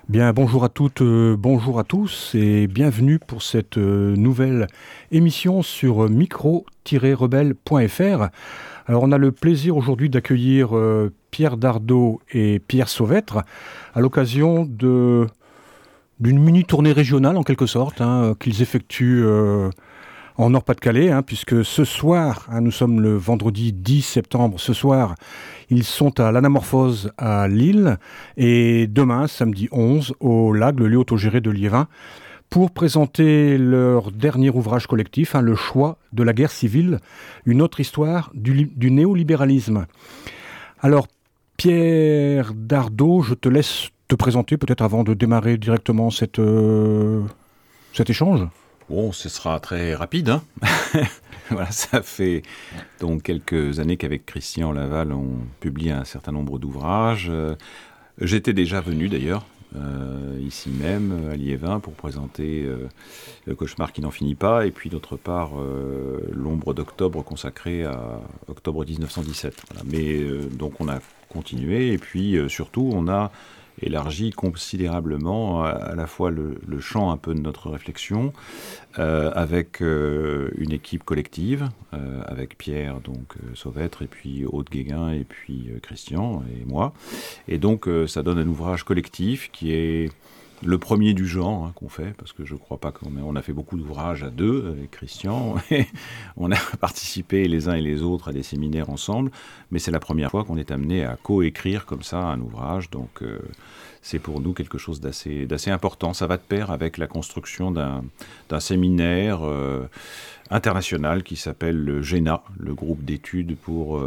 Bien, bonjour à toutes, bonjour à tous et bienvenue pour cette nouvelle émission sur micro-rebelle.fr. Alors on a le plaisir aujourd'hui d'accueillir Pierre Dardot et Pierre Sauvêtre à l'occasion d'une mini-tournée régionale en quelque sorte qu'ils effectuent en Nord-Pas-de-Calais, puisque ce soir, nous sommes le vendredi 10 septembre, ce soir, ils sont à l'Anamorphose à Lille, et demain, samedi 11, au Lac, le lieu autogéré de Liévin, pour présenter leur dernier ouvrage collectif, Le choix de la guerre civile, une autre histoire du néolibéralisme. Alors, Pierre Dardot, je te laisse te présenter peut-être avant de démarrer directement cet échange. Bon, ce sera très rapide. Voilà, ça fait donc quelques années qu'avec Christian Laval, on publie un certain nombre d'ouvrages. J'étais déjà venu d'ailleurs, ici même, à Liévin, pour présenter Le cauchemar qui n'en finit pas, et puis d'autre part, L'ombre d'octobre, consacrée à octobre 1917. Voilà. Mais donc on a continué, et puis surtout on a élargi considérablement à la fois le champ un peu de notre réflexion avec une équipe collective avec Pierre Sauvêtre et puis Aude Guéguin et puis Christian et moi, et donc ça donne un ouvrage collectif qui est le premier du genre qu'on fait, parce que je ne crois pas qu'on a fait beaucoup d'ouvrages à deux avec Christian. On a participé les uns et les autres à des séminaires ensemble, mais c'est la première fois qu'on est amené à coécrire comme ça un ouvrage, donc c'est pour nous quelque chose d'assez important. Ça va de pair avec la construction d'un séminaire international qui s'appelle le GENA, le groupe d'études sur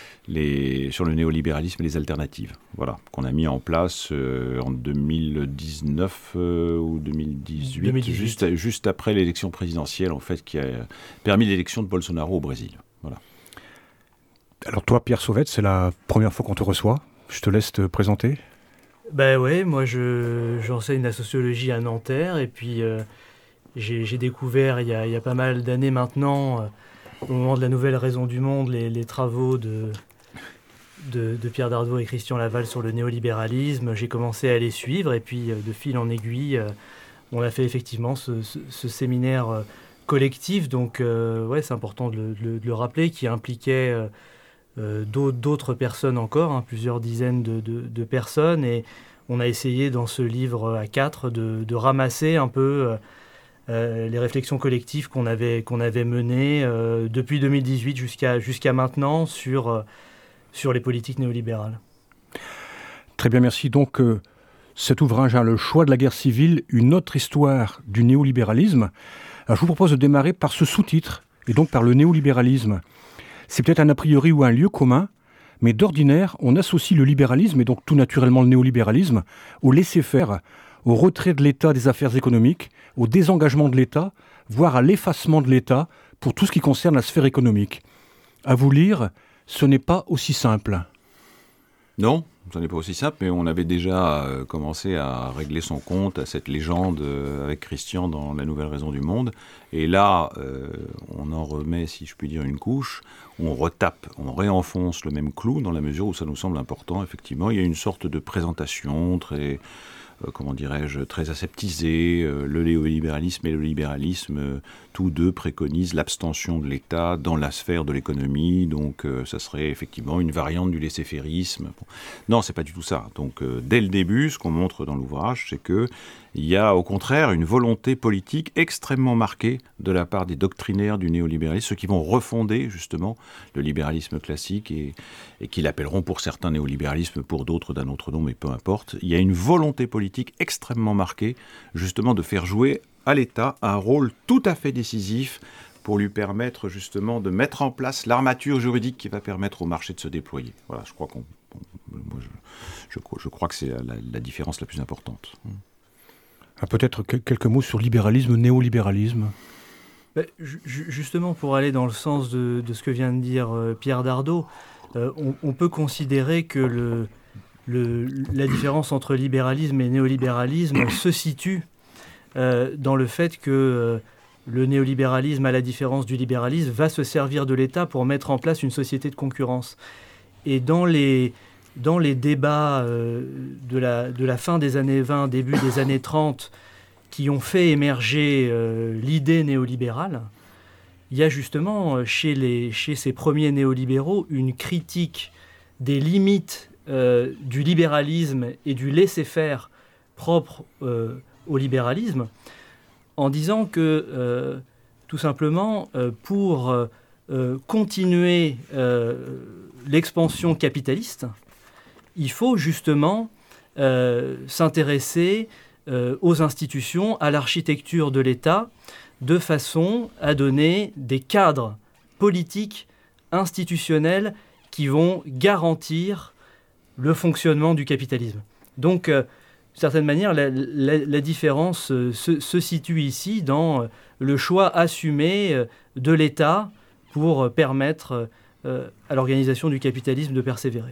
le néolibéralisme et les alternatives. Voilà, qu'on a mis en place en 2019 ou 2018. Juste après l'élection présidentielle, en fait, qui a permis l'élection de Bolsonaro au Brésil. Voilà. Alors toi, Pierre Sauvêtre, c'est la première fois qu'on te reçoit. Je te laisse te présenter. Ben ouais, moi j'enseigne la sociologie à Nanterre, et puis j'ai découvert il y a pas mal d'années maintenant, au moment de la nouvelle raison du monde, les travaux de Pierre Dardot et Christian Laval sur le néolibéralisme. J'ai commencé à les suivre, et puis de fil en aiguille, on a fait effectivement ce séminaire collectif, donc ouais, c'est important de le rappeler, qui impliquait d'autres personnes encore, plusieurs dizaines de personnes, et on a essayé dans ce livre à 4 de ramasser un peu les réflexions collectives qu'on avait menées depuis 2018 jusqu'à maintenant sur les politiques néolibérales. Très bien, merci. Donc cet ouvrage, Le choix de la guerre civile, une autre histoire du néolibéralisme. Alors, je vous propose de démarrer par ce sous-titre, et donc par le néolibéralisme. C'est peut-être un a priori ou un lieu commun, mais d'ordinaire, on associe le libéralisme, et donc tout naturellement le néolibéralisme, au laisser-faire, au retrait de l'État des affaires économiques, au désengagement de l'État, voire à l'effacement de l'État pour tout ce qui concerne la sphère économique. À vous lire, ce n'est pas aussi simple. Non, ce n'est pas aussi simple, mais on avait déjà commencé à régler son compte à cette légende avec Christian dans La Nouvelle Raison du Monde. Et là, on en remet, si je puis dire, une couche, on retape, on réenfonce le même clou dans la mesure où ça nous semble important. Effectivement, il y a une sorte de présentation très... très aseptisé. Le néolibéralisme et le libéralisme, tous deux préconisent l'abstention de l'État dans la sphère de l'économie, donc ça serait effectivement une variante du laisser-fairisme. Bon. Non, c'est pas du tout ça. Donc dès le début, ce qu'on montre dans l'ouvrage, c'est que il y a au contraire une volonté politique extrêmement marquée de la part des doctrinaires du néolibéralisme, ceux qui vont refonder justement le libéralisme classique et qui l'appelleront pour certains néolibéralisme, pour d'autres d'un autre nom, mais peu importe. Il y a une volonté politique extrêmement marquée justement de faire jouer à l'État un rôle tout à fait décisif pour lui permettre justement de mettre en place l'armature juridique qui va permettre au marché de se déployer. Voilà, je crois je crois que c'est la différence la plus importante. Peut-être quelques mots sur libéralisme, néolibéralisme. Justement, pour aller dans le sens de ce que vient de dire Pierre Dardot, on peut considérer que la différence entre libéralisme et néolibéralisme se situe dans le fait que le néolibéralisme, à la différence du libéralisme, va se servir de l'État pour mettre en place une société de concurrence. Et dans les dans les débats de la fin des années 20, début des années 30, qui ont fait émerger l'idée néolibérale, il y a justement chez ces premiers néolibéraux une critique des limites du libéralisme et du laisser-faire propre au libéralisme, en disant que tout simplement pour continuer l'expansion capitaliste, il faut justement s'intéresser aux institutions, à l'architecture de l'État, de façon à donner des cadres politiques, institutionnels, qui vont garantir le fonctionnement du capitalisme. Donc, d'une certaine manière, la différence se situe ici dans le choix assumé de l'État pour permettre à l'organisation du capitalisme de persévérer.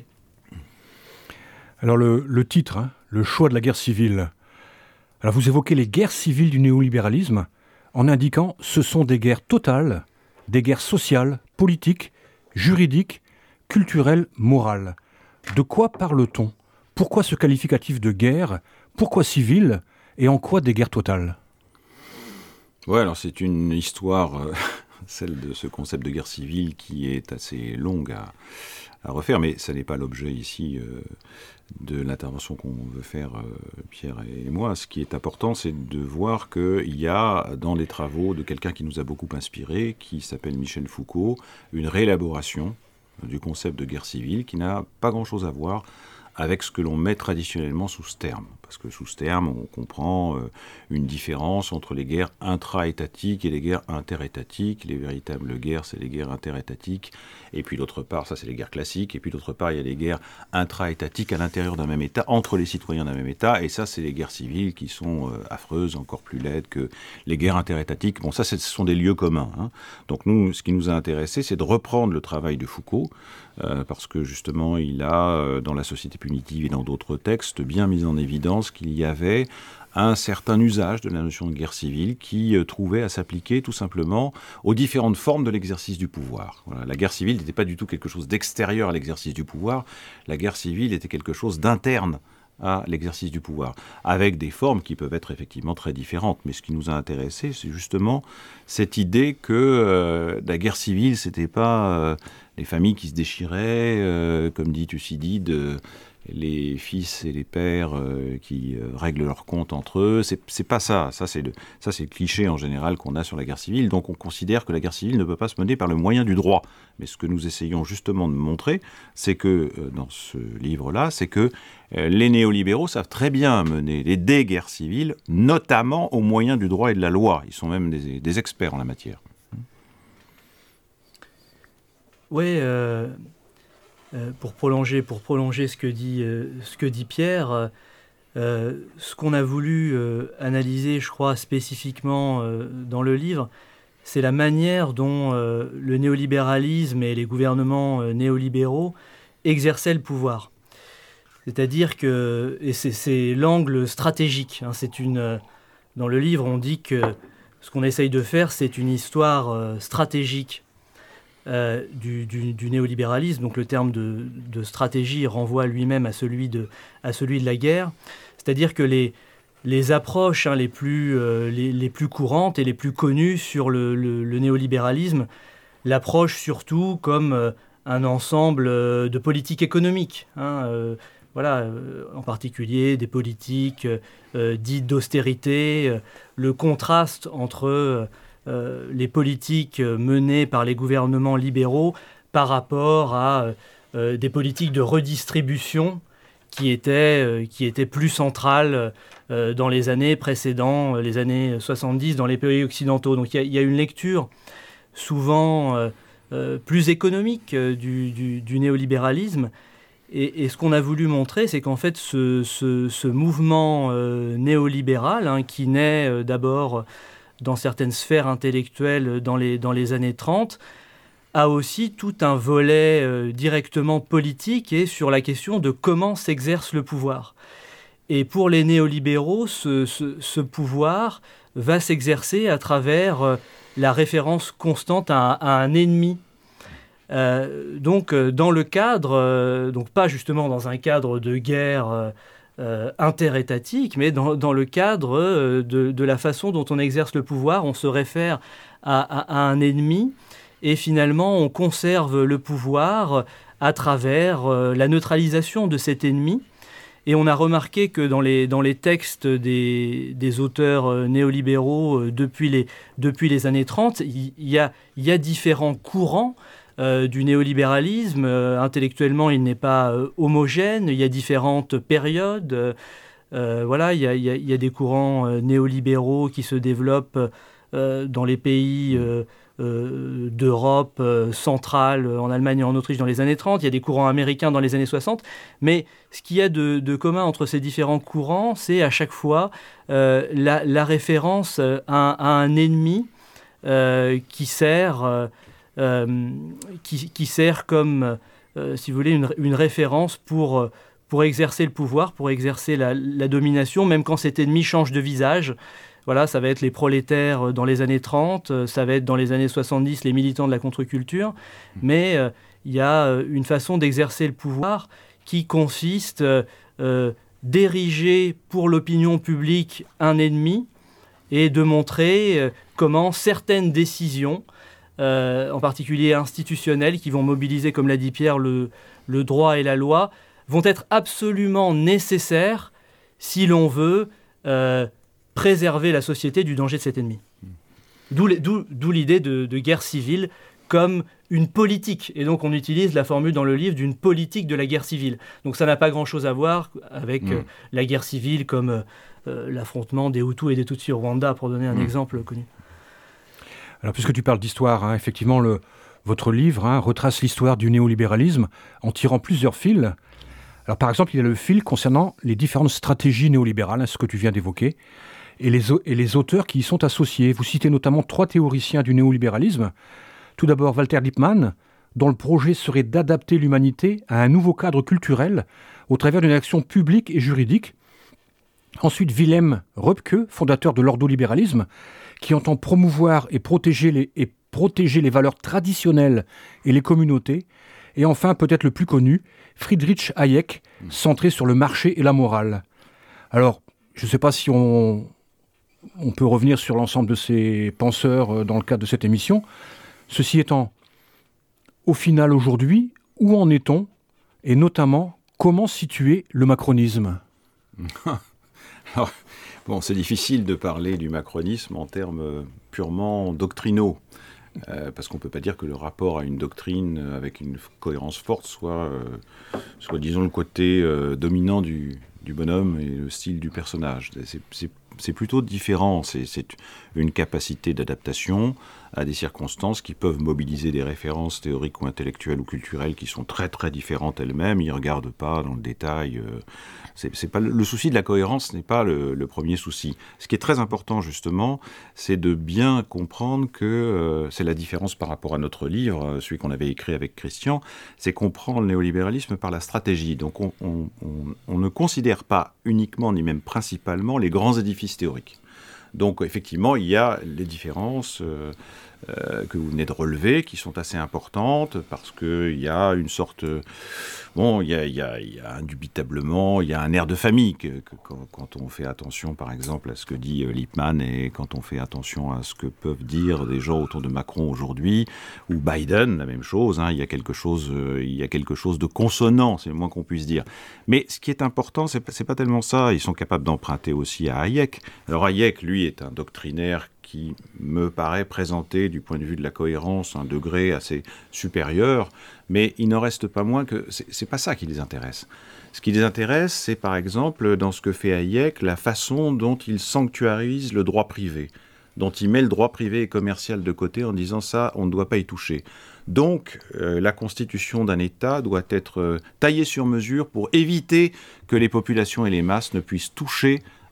Alors le titre, le choix de la guerre civile. Alors vous évoquez les guerres civiles du néolibéralisme en indiquant ce sont des guerres totales, des guerres sociales, politiques, juridiques, culturelles, morales. De quoi parle-t-on ? Pourquoi ce qualificatif de guerre ? Pourquoi civile ? Et en quoi des guerres totales ? Ouais, alors c'est une histoire, celle de ce concept de guerre civile, qui est assez longue à refaire, mais ça n'est pas l'objet ici de l'intervention qu'on veut faire, Pierre et moi. Ce qui est important, c'est de voir qu'il y a dans les travaux de quelqu'un qui nous a beaucoup inspiré, qui s'appelle Michel Foucault, une réélaboration du concept de guerre civile qui n'a pas grand-chose à voir avec ce que l'on met traditionnellement sous ce terme. Parce que sous ce terme, on comprend une différence entre les guerres intra-étatiques et les guerres interétatiques. Les véritables guerres, c'est les guerres interétatiques. Et puis d'autre part, ça c'est les guerres classiques. Et puis d'autre part, il y a les guerres intra-étatiques à l'intérieur d'un même État, entre les citoyens d'un même État. Et ça, c'est les guerres civiles qui sont affreuses, encore plus laides que les guerres interétatiques. Bon, ça, ce sont des lieux communs. Donc nous, ce qui nous a intéressé, c'est de reprendre le travail de Foucault, parce que justement, il a, dans La société punitive et dans d'autres textes, bien mis en évidence qu'il y avait un certain usage de la notion de guerre civile qui trouvait à s'appliquer tout simplement aux différentes formes de l'exercice du pouvoir. Voilà, la guerre civile n'était pas du tout quelque chose d'extérieur à l'exercice du pouvoir, la guerre civile était quelque chose d'interne à l'exercice du pouvoir, avec des formes qui peuvent être effectivement très différentes. Mais ce qui nous a intéressé, c'est justement cette idée que la guerre civile, c'était pas les familles qui se déchiraient, comme dit Thucydide, les fils et les pères qui règlent leurs comptes entre eux. C'est pas ça. Ça, c'est le cliché en général qu'on a sur la guerre civile. Donc on considère que la guerre civile ne peut pas se mener par le moyen du droit. Mais ce que nous essayons justement de montrer, c'est que, dans ce livre-là, c'est que les néolibéraux savent très bien mener des guerres civiles, notamment au moyen du droit et de la loi. Ils sont même des experts en la matière. Oui, pour prolonger ce que dit Pierre, ce qu'on a voulu analyser, je crois, spécifiquement dans le livre, c'est la manière dont le néolibéralisme et les gouvernements néolibéraux exerçaient le pouvoir. C'est-à-dire que, et c'est l'angle stratégique, dans le livre, on dit que ce qu'on essaye de faire, c'est une histoire stratégique du néolibéralisme. Donc le terme de stratégie renvoie lui-même à celui de la guerre. C'est-à-dire que les approches les plus courantes et les plus connues sur le néolibéralisme l'approchent surtout comme un ensemble de politiques économiques. En particulier des politiques dites d'austérité, le contraste entre les politiques menées par les gouvernements libéraux par rapport à des politiques de redistribution qui étaient plus centrales dans les années précédant les années 70 dans les pays occidentaux. Donc il y a une lecture souvent plus économique du néolibéralisme. Et ce qu'on a voulu montrer, c'est qu'en fait, ce mouvement néolibéral, qui naît d'abord dans certaines sphères intellectuelles dans les années 30, a aussi tout un volet directement politique et sur la question de comment s'exerce le pouvoir. Et pour les néolibéraux, ce pouvoir va s'exercer à travers la référence constante à un ennemi. Donc dans le cadre, donc pas justement dans un cadre de guerre interétatique, mais dans le cadre de la façon dont on exerce le pouvoir, on se réfère à un ennemi et finalement on conserve le pouvoir à travers la neutralisation de cet ennemi. Et on a remarqué que dans les textes des auteurs néolibéraux depuis les années 30, il y a différents courants du néolibéralisme. Intellectuellement, il n'est pas homogène. Il y a différentes périodes. Voilà, il y a des courants néolibéraux qui se développent dans les pays d'Europe centrale, en Allemagne et en Autriche dans les années 30. Il y a des courants américains dans les années 60. Mais ce qu'il y a de commun entre ces différents courants, c'est à chaque fois la référence à un ennemi qui sert comme, si vous voulez, une référence pour exercer le pouvoir, pour exercer la domination, même quand cet ennemi change de visage. Voilà, ça va être les prolétaires dans les années 30, ça va être dans les années 70 les militants de la contre-culture, mais il y a une façon d'exercer le pouvoir qui consiste d'ériger pour l'opinion publique un ennemi et de montrer comment certaines décisions, en particulier institutionnelles, qui vont mobiliser, comme l'a dit Pierre, le droit et la loi, vont être absolument nécessaires si l'on veut préserver la société du danger de cet ennemi. D'où l'idée de guerre civile comme une politique. Et donc on utilise la formule dans le livre d'une politique de la guerre civile. Donc ça n'a pas grand-chose à voir avec la guerre civile comme l'affrontement des Hutus et des Tutsis au Rwanda, pour donner un exemple connu. Alors puisque tu parles d'histoire, effectivement, votre livre retrace l'histoire du néolibéralisme en tirant plusieurs fils. Alors par exemple, il y a le fil concernant les différentes stratégies néolibérales, ce que tu viens d'évoquer, et les auteurs qui y sont associés. Vous citez notamment 3 théoriciens du néolibéralisme. Tout d'abord, Walter Lippmann, dont le projet serait d'adapter l'humanité à un nouveau cadre culturel au travers d'une action publique et juridique. Ensuite, Wilhelm Röpke, fondateur de l'ordolibéralisme, qui entend promouvoir et protéger les valeurs traditionnelles et les communautés. Et enfin, peut-être le plus connu, Friedrich Hayek, centré sur le marché et la morale. Alors, je ne sais pas si on peut revenir sur l'ensemble de ces penseurs dans le cadre de cette émission. Ceci étant, au final, aujourd'hui, où en est-on? Et notamment, comment situer le macronisme? Alors, bon, c'est difficile de parler du macronisme en termes purement doctrinaux. Parce qu'on ne peut pas dire que le rapport à une doctrine avec une cohérence forte soit disons, le côté dominant du bonhomme et le style du personnage. C'est plutôt différent. C'est une capacité d'adaptation à des circonstances qui peuvent mobiliser des références théoriques ou intellectuelles ou culturelles qui sont très très différentes elles-mêmes. Ils ne regardent pas dans le détail. C'est pas le souci de la cohérence n'est pas le premier souci. Ce qui est très important justement, c'est de bien comprendre que c'est la différence par rapport à notre livre, celui qu'on avait écrit avec Christian, c'est qu'on prend le néolibéralisme par la stratégie. Donc on ne considère pas uniquement ni même principalement les grands édifices théoriques. Donc effectivement, il y a les différences que vous venez de relever, qui sont assez importantes, parce qu'il y a une sorte... Bon, il y a indubitablement, il y a un air de famille, quand on fait attention, par exemple, à ce que dit Lippmann, et quand on fait attention à ce que peuvent dire des gens autour de Macron aujourd'hui, ou Biden, la même chose, il y a quelque chose de consonant, c'est le moins qu'on puisse dire. Mais ce qui est important, c'est pas tellement ça, ils sont capables d'emprunter aussi à Hayek. Alors Hayek, lui, est un doctrinaire qui me paraît présenter, du point de vue de la cohérence, un degré assez supérieur, mais il n'en reste pas moins que c'est pas ça qui les intéresse. Ce qui les intéresse, c'est par exemple, dans ce que fait Hayek, la façon dont il sanctuarise le droit privé, dont il met le droit privé et commercial de côté en disant ça, on ne doit pas y toucher. Donc, la constitution d'un État doit être taillée sur mesure pour éviter que les populations et les masses ne puissent toucher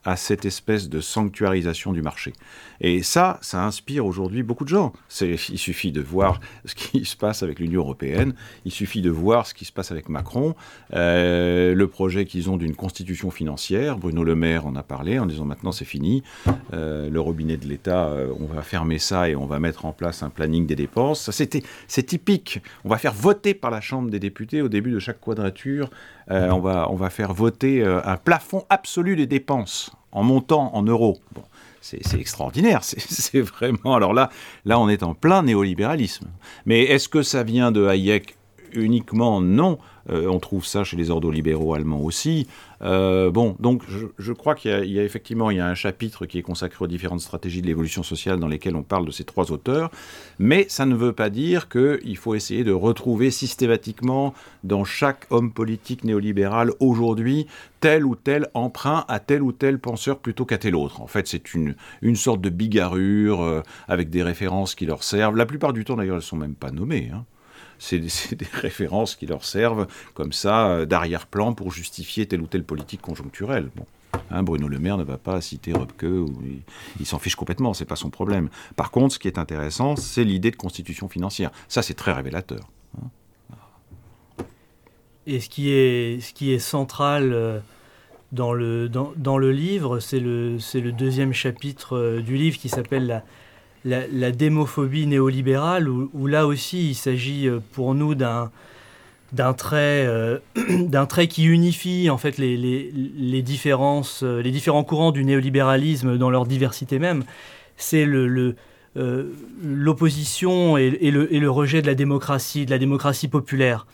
à cette espèce de sanctuarisation du marché. Et ça inspire aujourd'hui beaucoup de gens. Il suffit de voir ce qui se passe avec l'Union européenne, il suffit de voir ce qui se passe avec Macron, le projet qu'ils ont d'une constitution financière. Bruno Le Maire en a parlé en disant maintenant c'est fini, le robinet de l'État, on va fermer ça et on va mettre en place un planning des dépenses. C'est typique. On va faire voter par la Chambre des députés au début de chaque quadrature. On va faire voter un plafond absolu des dépenses en montant en euros. Bon, c'est extraordinaire. C'est vraiment... Alors là, on est en plein néolibéralisme. Mais est-ce que ça vient de Hayek uniquement? Non. On trouve ça chez les ordolibéraux allemands aussi. Donc je crois qu'il y a effectivement un chapitre qui est consacré aux différentes stratégies de l'évolution sociale dans lesquelles on parle de ces trois auteurs, mais ça ne veut pas dire qu'il faut essayer de retrouver systématiquement dans chaque homme politique néolibéral aujourd'hui tel ou tel emprunt à tel ou tel penseur plutôt qu'à tel autre. En fait, c'est une sorte de bigarrure avec des références qui leur servent. La plupart du temps, d'ailleurs, elles ne sont même pas nommées, hein. C'est des références qui leur servent comme ça d'arrière-plan pour justifier telle ou telle politique conjoncturelle. Bon, hein, Bruno Le Maire ne va pas citer Röpke, il s'en fiche complètement, c'est pas son problème. Par contre, ce qui est intéressant, c'est l'idée de constitution financière. Ça, c'est très révélateur. Hein. Et ce qui est central dans le livre, c'est le deuxième chapitre du livre qui s'appelle la démophobie néolibérale, où là aussi il s'agit pour nous d'un trait qui unifie en fait les différents courants du néolibéralisme dans leur diversité même. C'est l'opposition et le rejet de la démocratie populaire,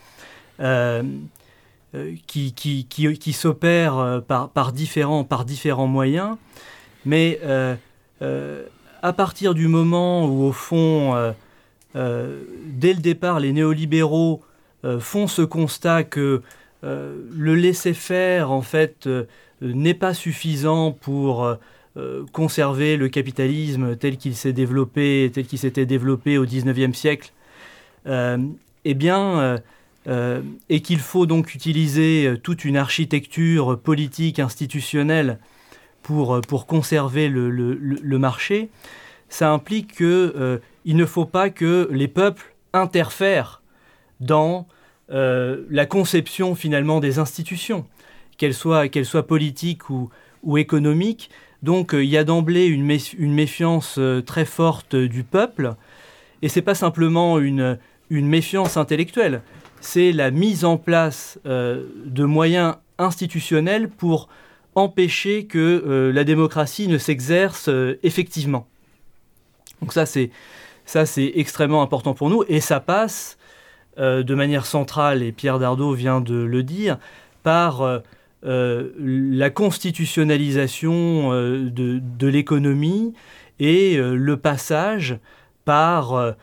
qui s'opère par différents moyens, mais à partir du moment où, au fond, dès le départ, les néolibéraux font ce constat que le laisser-faire, en fait, n'est pas suffisant pour conserver le capitalisme tel qu'il s'était développé au XIXe siècle, et qu'il faut donc utiliser toute une architecture politique, institutionnelle, pour conserver le marché, ça implique qu'il ne faut pas que les peuples interfèrent dans la conception finalement des institutions, qu'elles soient politiques ou économiques. Donc il y a d'emblée une méfiance très forte du peuple, et c'est pas simplement une méfiance intellectuelle, c'est la mise en place de moyens institutionnels pour empêcher que la démocratie ne s'exerce effectivement. Donc ça c'est extrêmement important pour nous, et ça passe de manière centrale, et Pierre Dardot vient de le dire, par la constitutionnalisation de l'économie et le passage par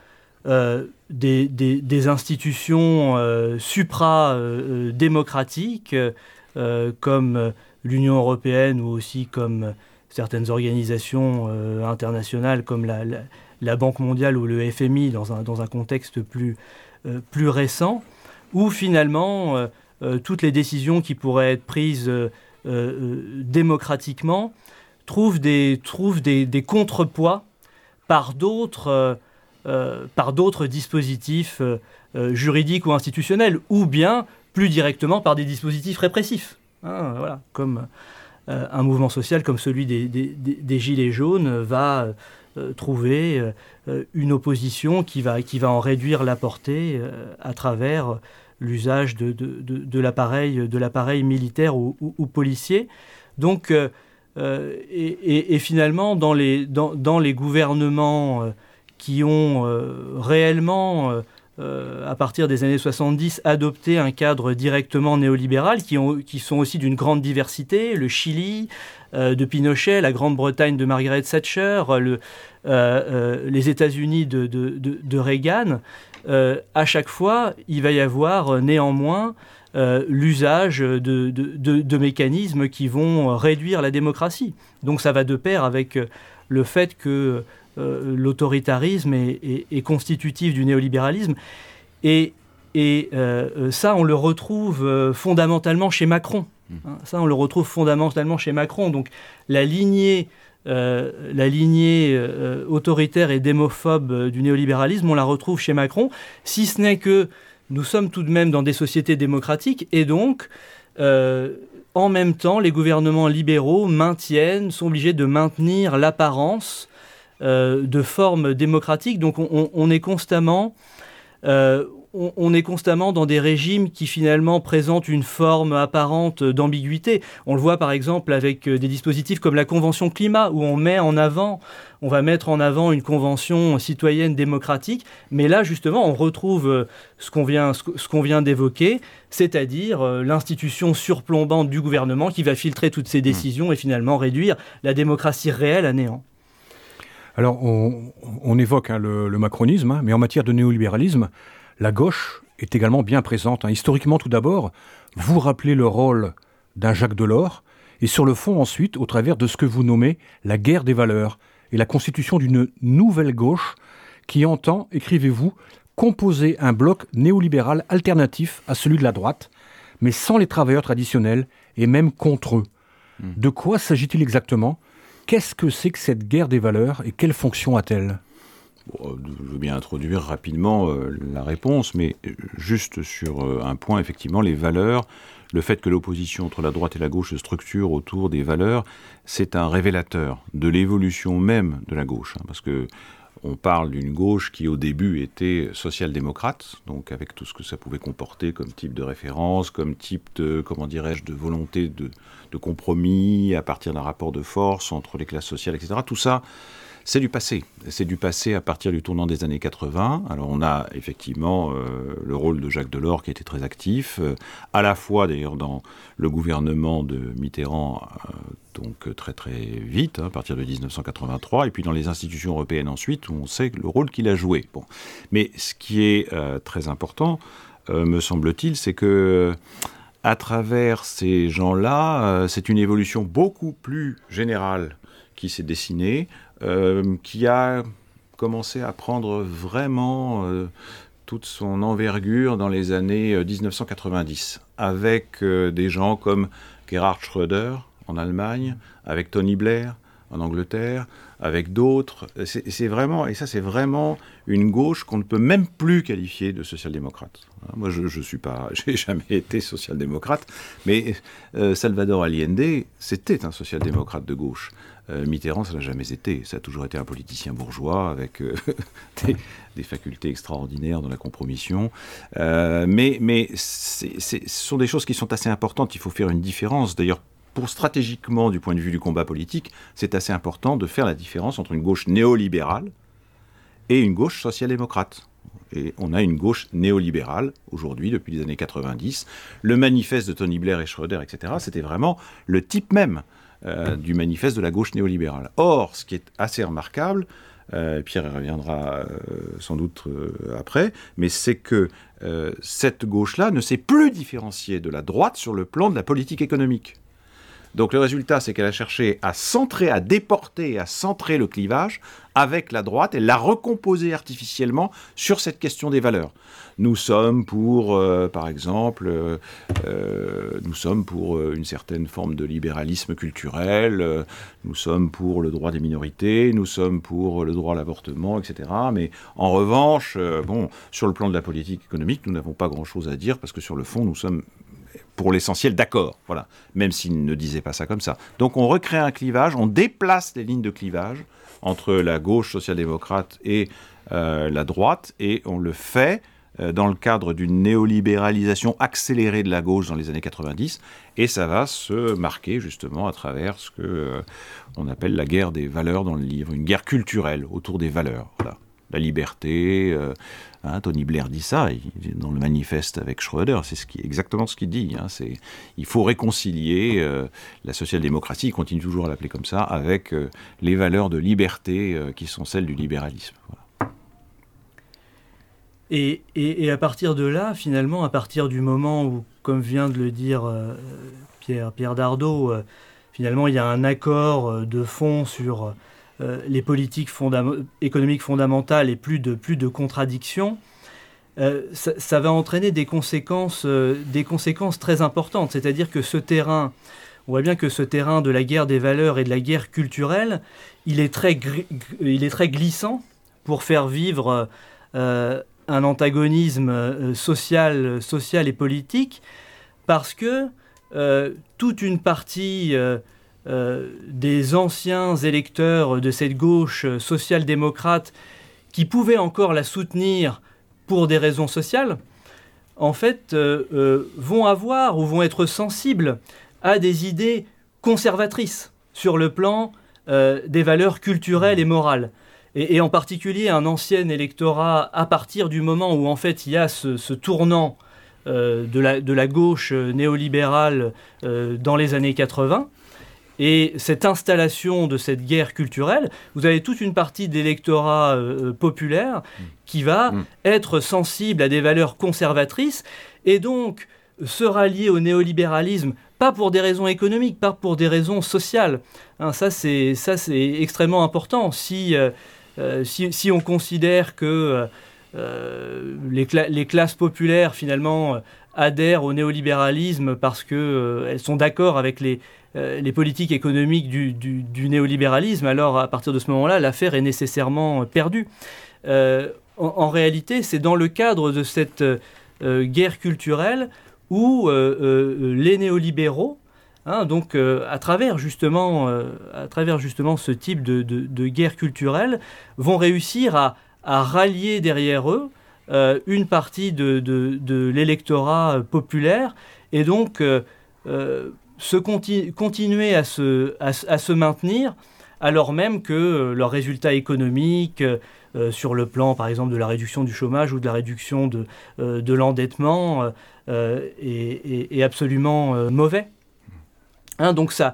des institutions supra-démocratiques comme l'Union européenne, ou aussi comme certaines organisations internationales comme la Banque mondiale ou le FMI dans un contexte plus récent, où finalement toutes les décisions qui pourraient être prises démocratiquement trouvent des contrepoids par d'autres dispositifs juridiques ou institutionnels, ou bien plus directement par des dispositifs répressifs. Voilà, comme un mouvement social comme celui des Gilets jaunes va trouver une opposition qui va en réduire la portée à travers l'usage de l'appareil militaire ou policier. Donc, et finalement, dans les gouvernements qui ont réellement à partir des années 70, adopter un cadre directement néolibéral, qui sont aussi d'une grande diversité, le Chili de Pinochet, la Grande-Bretagne de Margaret Thatcher, les États-Unis de Reagan. À chaque fois, il va y avoir néanmoins l'usage de mécanismes qui vont réduire la démocratie. Donc ça va de pair avec le fait que l'autoritarisme est constitutif du néolibéralisme. Et ça, on le retrouve fondamentalement chez Macron. Ça, on le retrouve fondamentalement chez Macron. Donc la lignée autoritaire et démophobe du néolibéralisme, on la retrouve chez Macron, si ce n'est que nous sommes tout de même dans des sociétés démocratiques et donc, en même temps, les gouvernements libéraux sont obligés de maintenir l'apparence de formes démocratiques. Donc on est constamment dans des régimes qui finalement présentent une forme apparente d'ambiguïté. On le voit par exemple avec des dispositifs comme la Convention climat, où on va mettre en avant une convention citoyenne démocratique, mais là justement on retrouve ce qu'on vient d'évoquer, c'est-à-dire l'institution surplombante du gouvernement qui va filtrer toutes ces décisions et finalement réduire la démocratie réelle à néant. Alors on évoque le macronisme, mais en matière de néolibéralisme, la gauche est également bien présente. Historiquement, tout d'abord, vous rappelez le rôle d'un Jacques Delors, et sur le fond ensuite, au travers de ce que vous nommez la guerre des valeurs et la constitution d'une nouvelle gauche qui entend, écrivez-vous, composer un bloc néolibéral alternatif à celui de la droite, mais sans les travailleurs traditionnels et même contre eux. De quoi s'agit-il exactement ? Qu'est-ce que c'est que cette guerre des valeurs et quelle fonction a-t-elle ? Je veux bien introduire rapidement la réponse, mais juste sur un point, effectivement, les valeurs, le fait que l'opposition entre la droite et la gauche se structure autour des valeurs, c'est un révélateur de l'évolution même de la gauche. Parce que on parle d'une gauche qui, au début, était social-démocrate, donc avec tout ce que ça pouvait comporter comme type de référence, comme type de, de volonté de compromis à partir d'un rapport de force entre les classes sociales, etc. Tout ça, c'est du passé. C'est du passé à partir du tournant des années 80. Alors on a effectivement le rôle de Jacques Delors qui était très actif, à la fois d'ailleurs dans le gouvernement de Mitterrand, donc très très vite, à partir de 1983, et puis dans les institutions européennes ensuite, où on sait le rôle qu'il a joué. Bon. Mais ce qui est très important, me semble-t-il, c'est que à travers ces gens-là, c'est une évolution beaucoup plus générale qui s'est dessinée, qui a commencé à prendre vraiment toute son envergure dans les années 1990, avec des gens comme Gerhard Schröder en Allemagne, avec Tony Blair en Angleterre, avec d'autres. C'est vraiment une gauche qu'on ne peut même plus qualifier de social-démocrate. Moi, j'ai jamais été social-démocrate, mais Salvador Allende, c'était un social-démocrate de gauche. Mitterrand, ça n'a jamais été. Ça a toujours été un politicien bourgeois avec des facultés extraordinaires dans la compromission. Mais ce sont des choses qui sont assez importantes. Il faut faire une différence. D'ailleurs, stratégiquement, du point de vue du combat politique, c'est assez important de faire la différence entre une gauche néolibérale et une gauche social-démocrate. Et on a une gauche néolibérale, aujourd'hui, depuis les années 90. Le manifeste de Tony Blair et Schröder, etc., c'était vraiment le type même du manifeste de la gauche néolibérale. Or, ce qui est assez remarquable, Pierre y reviendra sans doute après, mais c'est que cette gauche-là ne s'est plus différenciée de la droite sur le plan de la politique économique. Donc le résultat, c'est qu'elle a cherché à centrer, à déporter et à centrer le clivage avec la droite et la recomposer artificiellement sur cette question des valeurs. Nous sommes pour, par exemple, une certaine forme de libéralisme culturel, nous sommes pour le droit des minorités, nous sommes pour le droit à l'avortement, etc. Mais en revanche, sur le plan de la politique économique, nous n'avons pas grand-chose à dire parce que sur le fond, nous sommes pour l'essentiel d'accord, voilà, même s'il ne disait pas ça comme ça. Donc on recrée un clivage, on déplace les lignes de clivage entre la gauche social-démocrate et la droite, et on le fait dans le cadre d'une néolibéralisation accélérée de la gauche dans les années 90, et ça va se marquer justement à travers ce qu'on appelle la guerre des valeurs dans le livre, une guerre culturelle autour des valeurs, voilà. La liberté, Tony Blair dit ça dans le manifeste avec Schröder, c'est exactement ce qu'il dit. Il faut réconcilier la social-démocratie, il continue toujours à l'appeler comme ça, avec les valeurs de liberté qui sont celles du libéralisme. Voilà. Et à partir de là, finalement, à partir du moment où, comme vient de le dire Pierre Dardot, finalement il y a un accord de fond sur les politiques économiques fondamentales et plus de contradictions, ça va entraîner des conséquences très importantes. C'est-à-dire que on voit bien que ce terrain de la guerre des valeurs et de la guerre culturelle, il est très glissant pour faire vivre un antagonisme social et politique, parce que toute une partie des anciens électeurs de cette gauche social-démocrate qui pouvaient encore la soutenir pour des raisons sociales, en fait, vont être sensibles à des idées conservatrices sur le plan des valeurs culturelles et morales. Et en particulier un ancien électorat, à partir du moment où en fait il y a ce tournant de la gauche néolibérale dans les années 80, et cette installation de cette guerre culturelle, vous avez toute une partie d'électorat populaire qui va être sensible à des valeurs conservatrices et donc se rallier au néolibéralisme, pas pour des raisons économiques, pas pour des raisons sociales. Hein, ça, c'est extrêmement important. Si on considère que les classes populaires, finalement, adhèrent au néolibéralisme parce qu'elles sont d'accord avec les politiques économiques du néolibéralisme, alors à partir de ce moment-là, l'affaire est nécessairement perdue. En réalité, c'est dans le cadre de cette guerre culturelle où les néolibéraux, donc à travers justement ce type de guerre culturelle, vont réussir à rallier derrière eux une partie de l'électorat populaire, et donc continuer à se maintenir, alors même que leurs résultats économiques, sur le plan par exemple de la réduction du chômage ou de la réduction de l'endettement, est absolument mauvais. Hein, donc ça,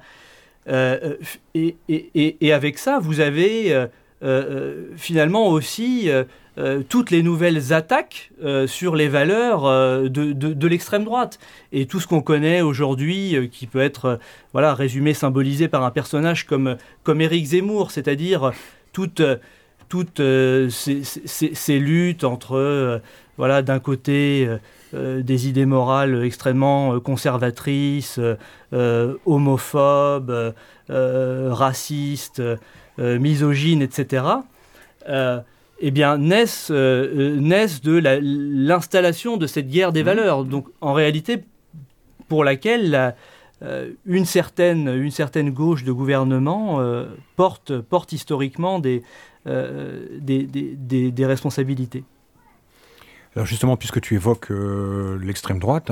et avec ça, vous avez finalement aussi toutes les nouvelles attaques sur les valeurs de l'extrême droite. Et tout ce qu'on connaît aujourd'hui, qui peut être résumé, symbolisé par un personnage comme Éric Zemmour, c'est-à-dire toutes ces luttes entre, d'un côté, des idées morales extrêmement conservatrices, homophobes, racistes, misogynes, etc., naissent de l'installation de cette guerre des valeurs. Donc, en réalité, pour laquelle une certaine gauche de gouvernement porte historiquement des responsabilités. Alors justement, puisque tu évoques l'extrême droite,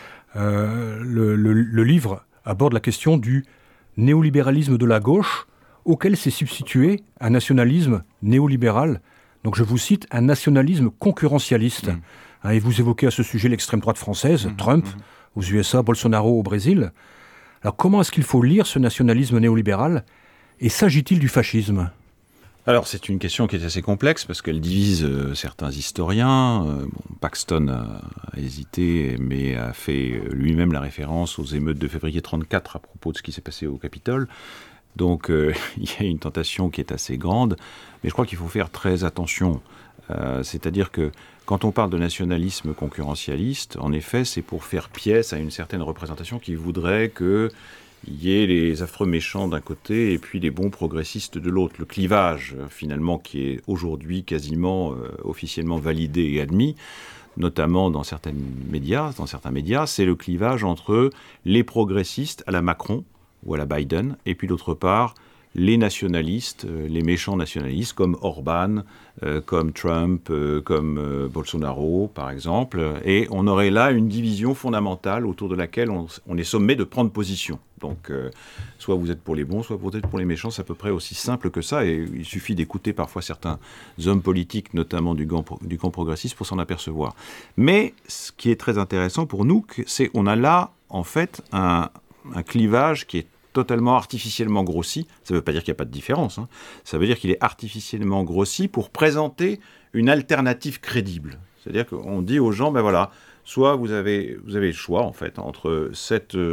le livre aborde la question du néolibéralisme de la gauche, auquel s'est substitué un nationalisme néolibéral. Donc je vous cite, un nationalisme concurrentialiste. Et vous évoquez à ce sujet l'extrême droite française, Trump aux USA, Bolsonaro au Brésil. Alors comment est-ce qu'il faut lire ce nationalisme néolibéral, et s'agit-il du fascisme ? Alors c'est une question qui est assez complexe parce qu'elle divise certains historiens. Paxton a hésité, mais a fait lui-même la référence aux émeutes de février 1934 à propos de ce qui s'est passé au Capitole. Donc il y a une tentation qui est assez grande, mais je crois qu'il faut faire très attention. C'est-à-dire que quand on parle de nationalisme concurrentialiste, en effet, c'est pour faire pièce à une certaine représentation qui voudrait qu'il y ait les affreux méchants d'un côté et puis les bons progressistes de l'autre. Le clivage, finalement, qui est aujourd'hui quasiment officiellement validé et admis, notamment dans certains médias, c'est le clivage entre les progressistes à la Macron ou à la Biden, et puis d'autre part, les nationalistes, les méchants nationalistes, comme Orban, comme Trump, comme Bolsonaro, par exemple. Et on aurait là une division fondamentale autour de laquelle on est sommé de prendre position. Donc, soit vous êtes pour les bons, soit vous êtes pour les méchants. C'est à peu près aussi simple que ça. Et il suffit d'écouter parfois certains hommes politiques, notamment du camp progressiste, pour s'en apercevoir. Mais ce qui est très intéressant pour nous, c'est qu'on a là, en fait, un clivage qui est totalement artificiellement grossi. Ça ne veut pas dire qu'il n'y a pas de différence. Ça veut dire qu'il est artificiellement grossi pour présenter une alternative crédible. C'est-à-dire qu'on dit aux gens, soit vous avez le choix, en fait, entre cette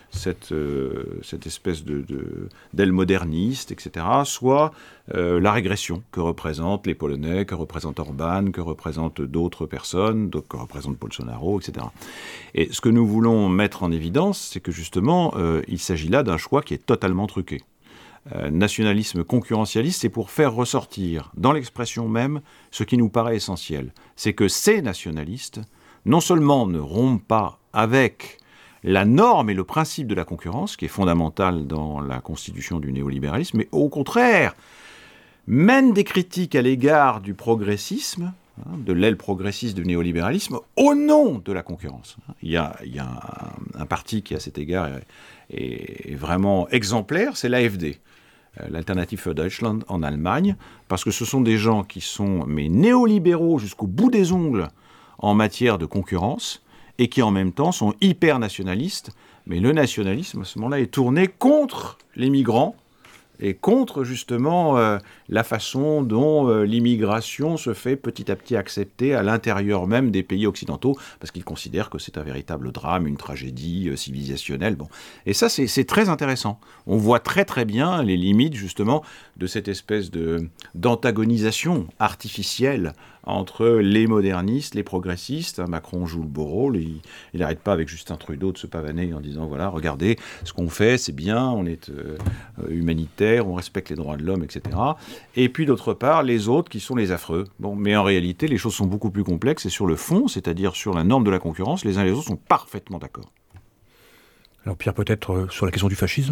cette espèce d'aile moderniste, etc., soit la régression que représentent les Polonais, que représente Orban, que représentent d'autres personnes, que représente Bolsonaro, etc. Et ce que nous voulons mettre en évidence, c'est que justement, il s'agit là d'un choix qui est totalement truqué. Nationalisme concurrentialiste, c'est pour faire ressortir dans l'expression même ce qui nous paraît essentiel. C'est que ces nationalistes, non seulement ne rompent pas avec la norme et le principe de la concurrence, qui est fondamental dans la constitution du néolibéralisme, mais au contraire, mènent des critiques à l'égard du progressisme, de l'aile progressiste du néolibéralisme, au nom de la concurrence. Il y a un parti qui, à cet égard, est vraiment exemplaire, c'est l'AfD. L'Alternative für Deutschland en Allemagne, parce que ce sont des gens qui sont néolibéraux jusqu'au bout des ongles en matière de concurrence, et qui en même temps sont hyper nationalistes, mais le nationalisme à ce moment-là est tourné contre les migrants, et contre justement la façon dont l'immigration se fait petit à petit accepter à l'intérieur même des pays occidentaux, parce qu'ils considèrent que c'est un véritable drame, une tragédie civilisationnelle. Bon. Et ça, c'est très intéressant. On voit très très bien les limites justement de cette espèce d'antagonisation artificielle entre les modernistes, les progressistes. Macron joue le beau rôle, il n'arrête pas avec Justin Trudeau de se pavaner en disant, voilà, regardez, ce qu'on fait, c'est bien, on est humanitaire, on respecte les droits de l'homme, etc. Et puis d'autre part, les autres qui sont les affreux. Bon, mais en réalité, les choses sont beaucoup plus complexes, et sur le fond, c'est-à-dire sur la norme de la concurrence, les uns et les autres sont parfaitement d'accord. Alors Pierre, peut-être sur la question du fascisme ?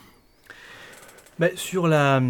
Sur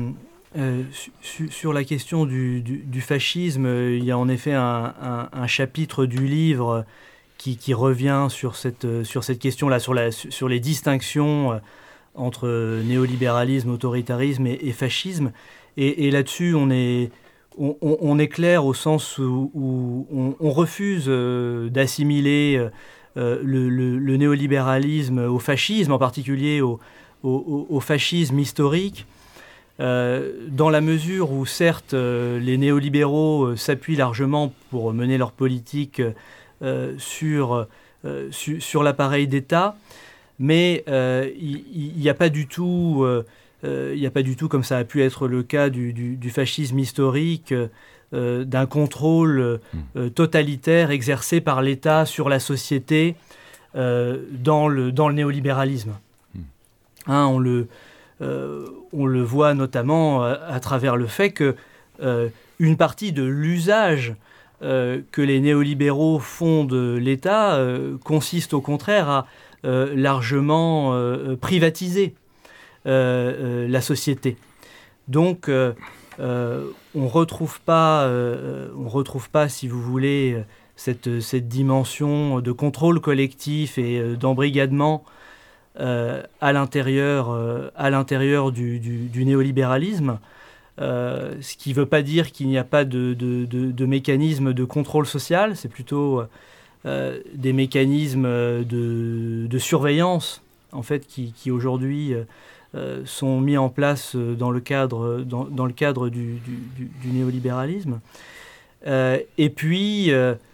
la question du fascisme, il y a en effet un chapitre du livre qui revient sur cette question-là, sur les distinctions entre néolibéralisme, autoritarisme et fascisme. Et là-dessus, on est clair au sens où on refuse d'assimiler le néolibéralisme au fascisme, en particulier au fascisme historique. Dans la mesure où, certes, les néolibéraux s'appuient largement pour mener leur politique sur l'appareil d'État, mais il n'y a pas du tout, comme ça a pu être le cas du fascisme historique, d'un contrôle totalitaire exercé par l'État sur la société dans le néolibéralisme. On le voit notamment à travers le fait que une partie de l'usage que les néolibéraux font de l'État consiste au contraire à largement privatiser la société. Donc on retrouve pas, si vous voulez, cette dimension de contrôle collectif et d'embrigadement à l'intérieur du néolibéralisme, ce qui ne veut pas dire qu'il n'y a pas de mécanismes de contrôle social, c'est plutôt des mécanismes de surveillance en fait, qui aujourd'hui sont mis en place dans le cadre du néolibéralisme. Et puis,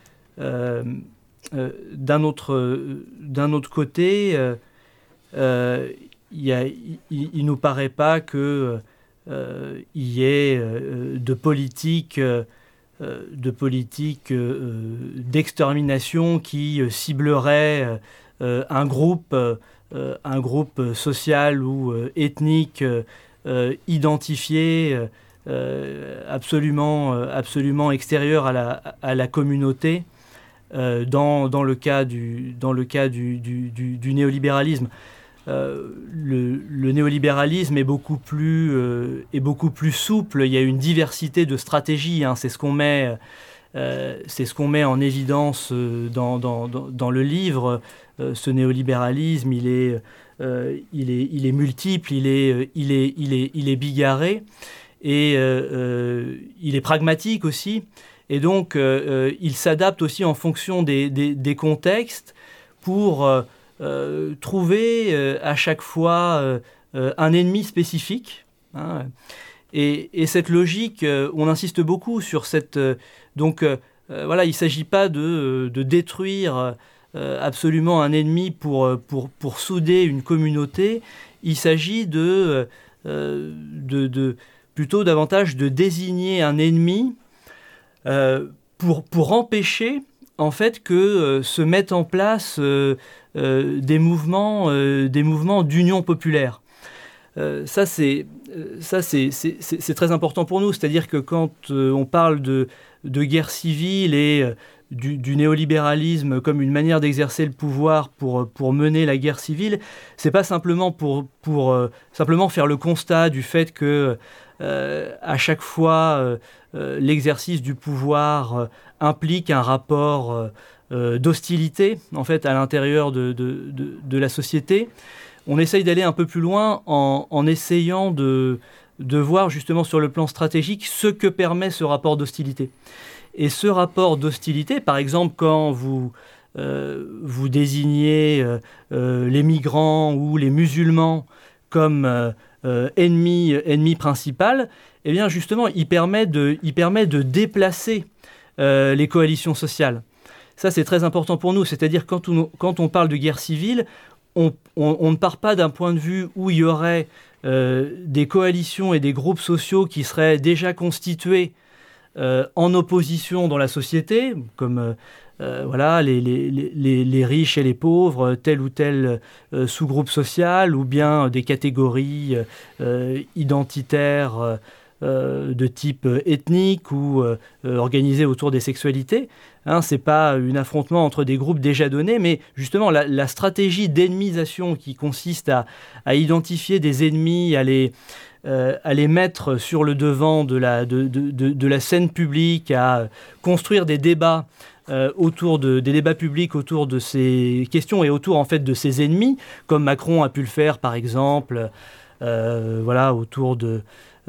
d'un autre côté, il nous paraît pas que y ait de politique d'extermination qui ciblerait un groupe social ou ethnique identifié, absolument extérieur à la communauté, dans le cas du néolibéralisme. Le néolibéralisme est beaucoup plus souple. Il y a une diversité de stratégies. C'est ce qu'on met en évidence dans le livre. Ce néolibéralisme, il est multiple, il est bigarré, et il est pragmatique aussi. Et donc, il s'adapte aussi en fonction des contextes pour trouver à chaque fois un ennemi spécifique. Et cette logique, on insiste beaucoup sur cette... il ne s'agit pas de détruire absolument un ennemi pour souder une communauté. Il s'agit plutôt davantage de désigner un ennemi pour empêcher en fait que se mettent en place des mouvements d'union populaire. Ça c'est très important pour nous, c'est-à-dire que quand on parle de guerre civile et du néolibéralisme comme une manière d'exercer le pouvoir pour mener la guerre civile, c'est pas simplement pour simplement faire le constat du fait que à chaque fois l'exercice du pouvoir implique un rapport d'hostilité en fait à l'intérieur de la société. On essaye d'aller un peu plus loin en essayant de voir justement sur le plan stratégique ce que permet ce rapport d'hostilité. Et ce rapport d'hostilité, par exemple, quand vous désignez les migrants ou les musulmans comme ennemi principal, eh bien justement, il permet de déplacer les coalitions sociales. Ça, c'est très important pour nous. C'est-à-dire quand on parle de guerre civile, on ne part pas d'un point de vue où il y aurait des coalitions et des groupes sociaux qui seraient déjà constitués en opposition dans la société, comme les riches et les pauvres, tel ou tel sous-groupe social, ou bien des catégories identitaires de type ethnique ou organisées autour des sexualités. C'est pas un affrontement entre des groupes déjà donnés, mais justement la stratégie d'ennemisation qui consiste à identifier des ennemis, à les mettre sur le devant de la scène publique, à construire des débats des débats publics autour de ces questions et autour en fait de ces ennemis, comme Macron a pu le faire par exemple, autour de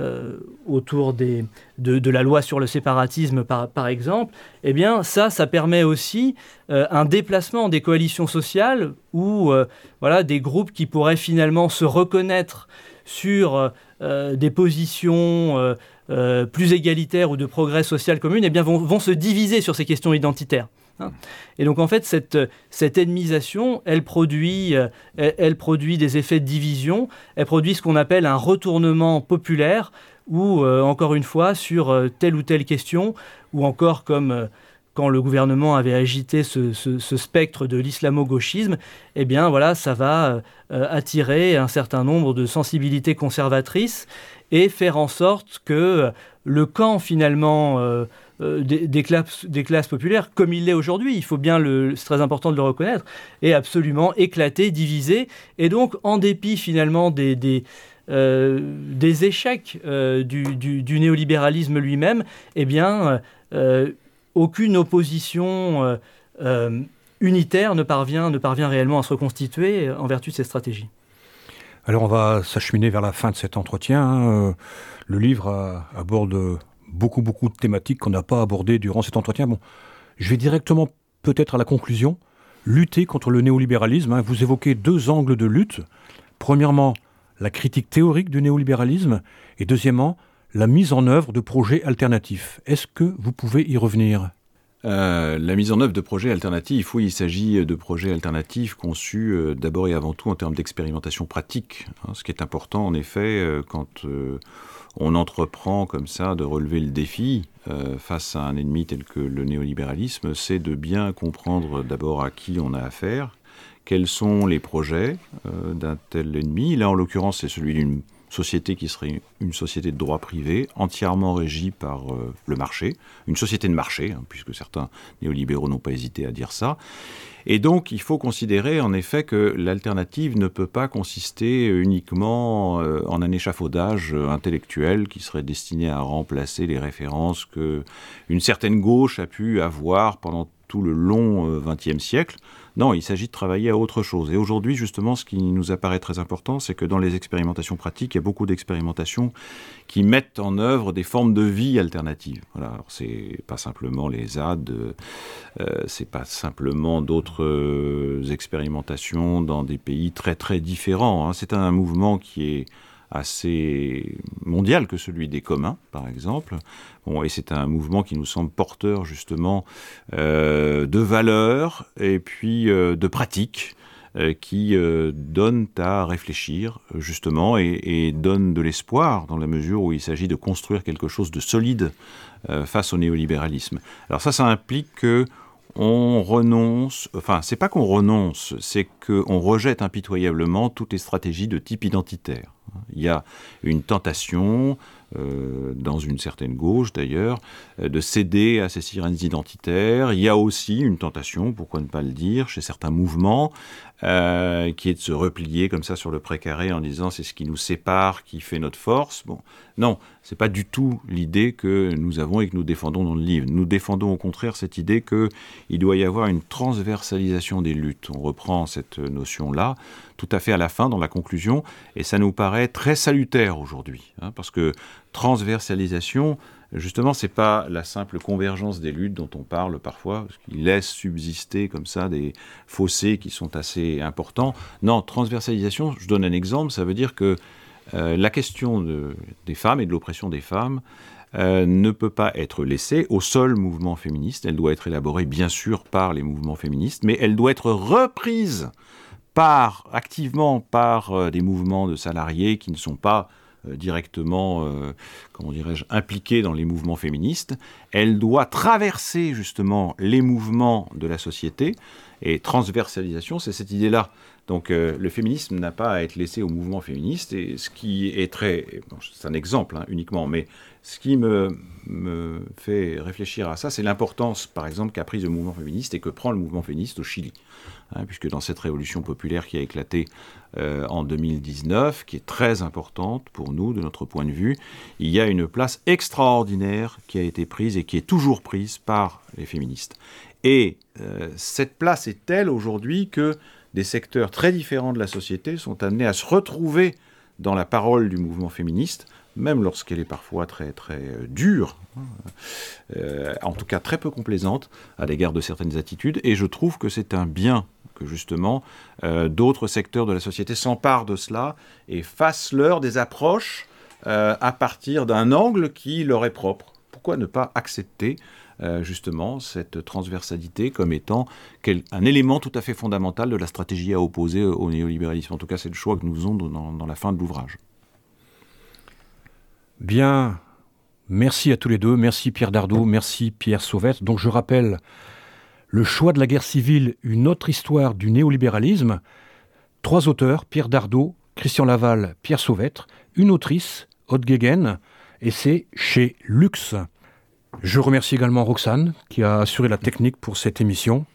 la loi sur le séparatisme par exemple. Eh bien ça permet aussi un déplacement des coalitions sociales ou des groupes qui pourraient finalement se reconnaître sur des positions plus égalitaires ou de progrès social commun, eh bien vont se diviser sur ces questions identitaires. Et donc en fait cette ennemisation, elle produit des effets de division, elle produit ce qu'on appelle un retournement populaire ou encore une fois sur telle ou telle question, ou encore comme quand le gouvernement avait agité ce spectre de l'islamo-gauchisme, eh bien voilà, ça va attirer un certain nombre de sensibilités conservatrices et faire en sorte que le camp finalement des classes populaires, comme il l'est aujourd'hui, c'est très important de le reconnaître, est absolument éclaté, divisé, et donc en dépit finalement des échecs du néolibéralisme lui-même, eh bien aucune opposition unitaire ne parvient réellement à se reconstituer en vertu de ces stratégies. Alors on va s'acheminer vers la fin de cet entretien. Le livre aborde beaucoup de thématiques qu'on n'a pas abordées durant cet entretien. Bon, je vais directement peut-être à la conclusion. Lutter contre le néolibéralisme. Vous évoquez 2 angles de lutte. Premièrement, la critique théorique du néolibéralisme. Et deuxièmement, la mise en œuvre de projets alternatifs. Est-ce que vous pouvez y revenir ? La mise en œuvre de projets alternatifs, oui, il s'agit de projets alternatifs conçus d'abord et avant tout en termes d'expérimentation pratique. Ce qui est important, en effet, quand on entreprend comme ça de relever le défi face à un ennemi tel que le néolibéralisme, c'est de bien comprendre d'abord à qui on a affaire, quels sont les projets d'un tel ennemi. Là, en l'occurrence, c'est celui d'une société qui serait une société de droit privé, entièrement régie par le marché, une société de marché, puisque certains néolibéraux n'ont pas hésité à dire ça. Et donc, il faut considérer en effet que l'alternative ne peut pas consister uniquement en un échafaudage intellectuel qui serait destiné à remplacer les références qu'une certaine gauche a pu avoir pendant tout le long XXe siècle. Non, il s'agit de travailler à autre chose. Et aujourd'hui, justement, ce qui nous apparaît très important, c'est que dans les expérimentations pratiques, il y a beaucoup d'expérimentations qui mettent en œuvre des formes de vie alternatives. Voilà. Alors, c'est pas simplement les ZAD, c'est pas simplement d'autres expérimentations dans des pays très très différents. C'est un mouvement qui est assez mondial que celui des communs, par exemple. Bon, et c'est un mouvement qui nous semble porteur justement de valeurs et puis de pratiques qui donnent à réfléchir justement et donnent de l'espoir dans la mesure où il s'agit de construire quelque chose de solide face au néolibéralisme. Alors ça implique que on renonce, enfin c'est pas qu'on renonce, c'est qu'on rejette impitoyablement toutes les stratégies de type identitaire. Il y a une tentation, dans une certaine gauche d'ailleurs, de céder à ces sirènes identitaires. Il y a aussi une tentation, pourquoi ne pas le dire, chez certains mouvements, qui est de se replier comme ça sur le précaré en disant c'est ce qui nous sépare, qui fait notre force. Bon, non, c'est pas du tout l'idée que nous avons et que nous défendons dans le livre. Nous défendons au contraire cette idée qu'il doit y avoir une transversalisation des luttes. On reprend cette notion-là tout à fait à la fin, dans la conclusion, et ça nous paraît très salutaire aujourd'hui, parce que transversalisation, justement, c'est pas la simple convergence des luttes dont on parle parfois, parce qu'il laisse subsister comme ça des fossés qui sont assez importants. Non, transversalisation, je donne un exemple, ça veut dire que la question des femmes et de l'oppression des femmes ne peut pas être laissée au seul mouvement féministe. Elle doit être élaborée, bien sûr, par les mouvements féministes, mais elle doit être reprise activement par des mouvements de salariés qui ne sont pas directement, comment dirais-je, impliqués dans les mouvements féministes. Elle doit traverser justement les mouvements de la société, et transversalisation, c'est cette idée-là. Donc le féminisme n'a pas à être laissé au mouvement féministe, et ce qui est bon, c'est un exemple uniquement, mais ce qui me fait réfléchir à ça, c'est l'importance, par exemple, qu'a prise le mouvement féministe et que prend le mouvement féministe au Chili. Puisque dans cette révolution populaire qui a éclaté en 2019, qui est très importante pour nous, de notre point de vue, il y a une place extraordinaire qui a été prise et qui est toujours prise par les féministes. Et cette place est telle aujourd'hui que des secteurs très différents de la société sont amenés à se retrouver dans la parole du mouvement féministe, même lorsqu'elle est parfois très, très dure, en tout cas très peu complaisante à l'égard de certaines attitudes, et je trouve que c'est un bien que justement d'autres secteurs de la société s'emparent de cela et fassent-leur des approches à partir d'un angle qui leur est propre. Pourquoi ne pas accepter justement cette transversalité comme étant un élément tout à fait fondamental de la stratégie à opposer au néolibéralisme. En tout cas, c'est le choix que nous faisons dans la fin de l'ouvrage. Bien, merci à tous les deux, merci Pierre Dardot, merci Pierre Sauvêtre. Donc je rappelle, Le choix de la guerre civile, une autre histoire du néolibéralisme. 3 auteurs, Pierre Dardot, Christian Laval, Pierre Sauvêtre, une autrice, Aude Guéguen, et c'est chez Lux. Je remercie également Roxane qui a assuré la technique pour cette émission.